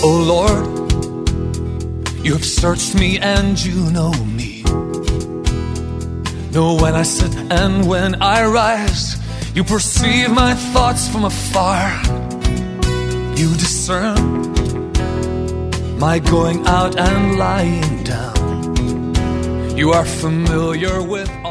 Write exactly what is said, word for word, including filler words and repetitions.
Oh Lord, you have searched me and you know me. Know when I sit and when I rise. You perceive my thoughts from afar. You discern my going out and lying down. You are familiar with all